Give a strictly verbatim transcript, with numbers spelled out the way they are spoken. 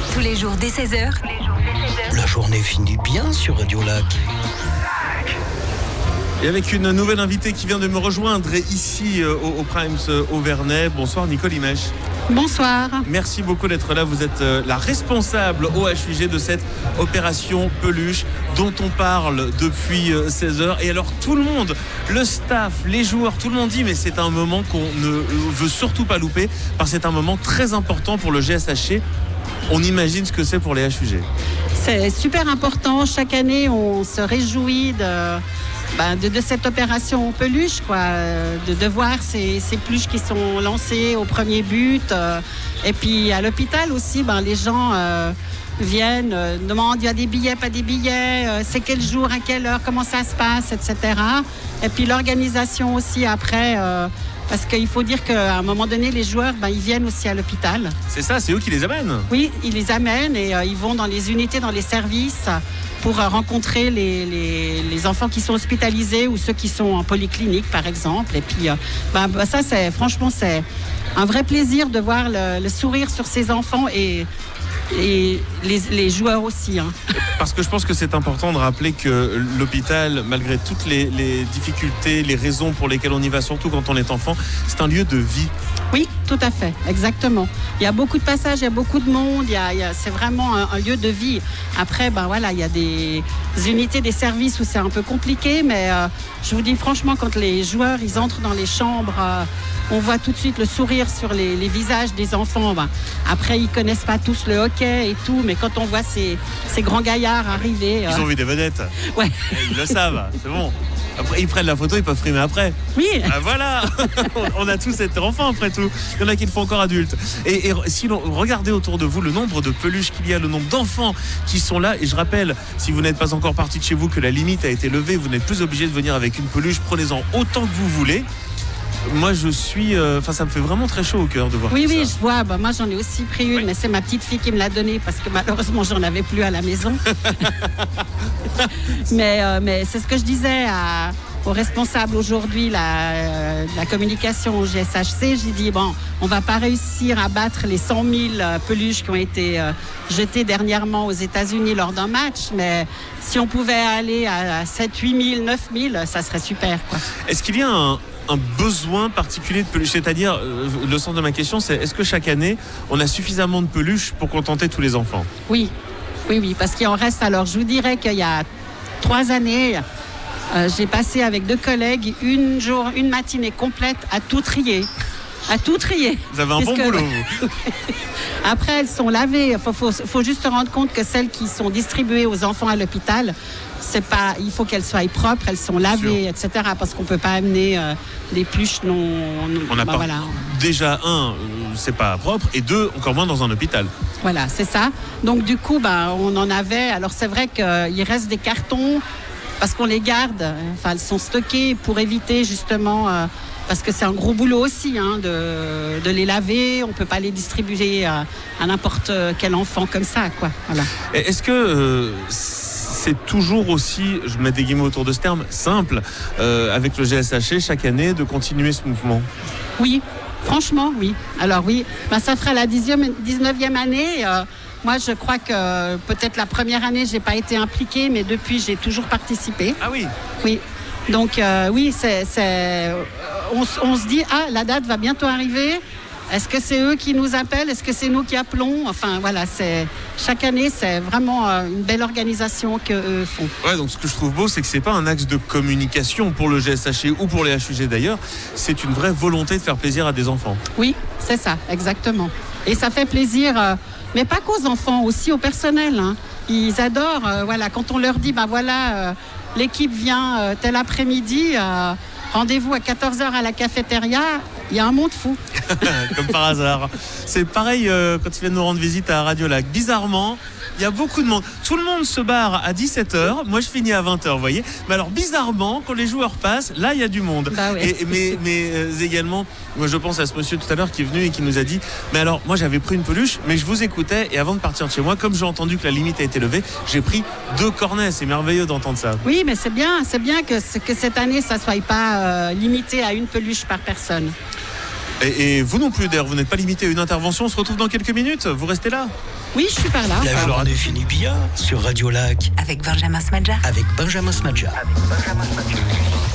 Tous les jours dès seize heures. La journée finit bien sur Radio Lac. Et avec une nouvelle invitée qui vient de me rejoindre ici euh, au, au Primes euh, Auvernais. Bonsoir Nicole Imèche. Bonsoir. Merci beaucoup d'être là. Vous êtes euh, la responsable au H U G de cette opération peluche dont on parle depuis euh, seize heures. Et alors tout le monde, le staff, les joueurs, tout le monde dit mais c'est un moment qu'on ne veut surtout pas louper parce que c'est un moment très important pour le G S H C. On imagine ce que c'est pour les H U G. C'est super important. Chaque année, on se réjouit de... Ben de, de cette opération peluche, quoi, de, de voir ces, ces peluches qui sont lancées au premier but. Euh, et puis à l'hôpital aussi, ben, les gens euh, viennent, euh, demandent il y a des billets, pas des billets, euh, c'est quel jour, à quelle heure, comment ça se passe, et cetera. Et puis l'organisation aussi après, euh, parce qu'il faut dire qu'à un moment donné, les joueurs, ben, ils viennent aussi à l'hôpital. C'est ça, c'est eux qui les amènent. Oui, ils les amènent et euh, ils vont dans les unités, dans les services, pour rencontrer les, les, les enfants qui sont hospitalisés ou ceux qui sont en polyclinique, par exemple. Et puis, euh, ben, ben, ça, c'est, franchement, c'est un vrai plaisir de voir le, le sourire sur ces enfants et, et les, les joueurs aussi. Hein. Parce que je pense que c'est important de rappeler que l'hôpital, malgré toutes les, les difficultés, les raisons pour lesquelles on y va, surtout quand on est enfant, c'est un lieu de vie. Oui, tout à fait, exactement. Il y a beaucoup de passages, il y a beaucoup de monde, il y a, il y a, c'est vraiment un, un lieu de vie. Après, ben voilà, il y a des unités, des services où c'est un peu compliqué, mais euh, je vous dis franchement, quand les joueurs ils entrent dans les chambres, euh, on voit tout de suite le sourire sur les, les visages des enfants. Ben, après, ils connaissent pas tous le hockey et tout, mais quand on voit ces, ces grands gaillards arriver... Ils euh... ont vu des vedettes. Ouais. Ils le savent, c'est bon. Après, ils prennent la photo, ils peuvent frimer après. Oui. Ah, voilà. On a tous été enfants après tout. Il y en a qui le font encore adultes. Et, et si l'on regardez autour de vous le nombre de peluches qu'il y a, le nombre d'enfants qui sont là. Et je rappelle, si vous n'êtes pas encore parti de chez vous, que la limite a été levée. Vous n'êtes plus obligé de venir avec une peluche. Prenez-en autant que vous voulez. Moi, je suis... Enfin, euh, ça me fait vraiment très chaud au cœur de voir oui, tout oui, ça. Oui, je vois. Bah, moi, j'en ai aussi pris une, oui. Mais c'est ma petite fille qui me l'a donnée parce que malheureusement, j'en avais plus à la maison. mais, euh, mais c'est ce que je disais à... aux responsables aujourd'hui, la, euh, la communication au G S H C, j'ai dit, bon, on ne va pas réussir à battre les cent mille peluches qui ont été euh, jetées dernièrement aux États-Unis lors d'un match, mais si on pouvait aller à sept, huit mille, neuf mille, ça serait super, quoi. Est-ce qu'il y a un, un besoin particulier de peluches ? C'est-à-dire, euh, le sens de ma question, c'est est-ce que chaque année, on a suffisamment de peluches pour contenter tous les enfants ? Oui, oui, oui, parce qu'il en reste. Alors, je vous dirais qu'il y a trois années... Euh, j'ai passé avec deux collègues une, jour, une matinée complète à tout trier. À tout trier. Vous avez un bon boulot, vous. Après, elles sont lavées. Il faut, faut, faut juste se rendre compte que celles qui sont distribuées aux enfants à l'hôpital, c'est pas, il faut qu'elles soient propres, elles sont lavées, et cetera. Parce qu'on ne peut pas amener euh, des peluches non... non on n'a bah, pas... Voilà. Déjà, un, euh, c'est pas propre, et deux, encore moins dans un hôpital. Voilà, c'est ça. Donc, du coup, bah, on en avait... Alors, c'est vrai qu'il reste des cartons... Parce qu'on les garde, enfin elles sont stockées pour éviter justement, euh, parce que c'est un gros boulot aussi hein, de, de les laver, on ne peut pas les distribuer à, à n'importe quel enfant comme ça, quoi. Voilà. Est-ce que euh, c'est toujours aussi, je mets des guillemets autour de ce terme, simple, euh, avec le G S H C chaque année de continuer ce mouvement ? Oui, franchement oui. Alors oui, ben, ça fera la dix-neuvième année. Euh, Moi, je crois que peut-être la première année, je n'ai pas été impliquée, mais depuis, j'ai toujours participé. Ah oui ? Oui. Donc, euh, oui, c'est, c'est, on, on se dit, ah, la date va bientôt arriver. Est-ce que c'est eux qui nous appellent ? Est-ce que c'est nous qui appelons ? Enfin, voilà, c'est, chaque année, c'est vraiment une belle organisation qu'eux font. Ouais, donc ce que je trouve beau, c'est que ce n'est pas un axe de communication pour le G S H C ou pour les H U G d'ailleurs. C'est une vraie volonté de faire plaisir à des enfants. Oui, c'est ça, exactement. Et ça fait plaisir... Euh, Mais pas qu'aux enfants, aussi au personnel. Hein. Ils adorent, euh, voilà, quand on leur dit, ben voilà, euh, l'équipe vient euh, tel après-midi, euh, rendez-vous à quatorze heures à la cafétéria, il y a un monde fou. Comme par hasard. C'est pareil euh, quand ils viennent nous rendre visite à Radio Lac. Bizarrement, il y a beaucoup de monde. Tout le monde se barre à dix-sept heures. Moi, je finis à vingt heures, vous voyez. Mais alors, bizarrement, quand les joueurs passent, là, il y a du monde. Bah oui. et, mais, mais euh, également, moi, je pense à ce monsieur tout à l'heure qui est venu et qui nous a dit « Mais alors, moi, j'avais pris une peluche, mais je vous écoutais. Et avant de partir de chez moi, comme j'ai entendu que la limite a été levée, j'ai pris deux cornets. » C'est merveilleux d'entendre ça. Oui, mais c'est bien. C'est bien que, que cette année, ça ne soit pas euh, limité à une peluche par personne. Et, et vous non plus, d'ailleurs, vous n'êtes pas limité à une intervention. On se retrouve dans quelques minutes. Vous restez là. Oui, je suis par là. La journée finit bien sur Radio Lac Avec Benjamin Smadja. avec Benjamin Smadja. Avec Benjamin Smadja.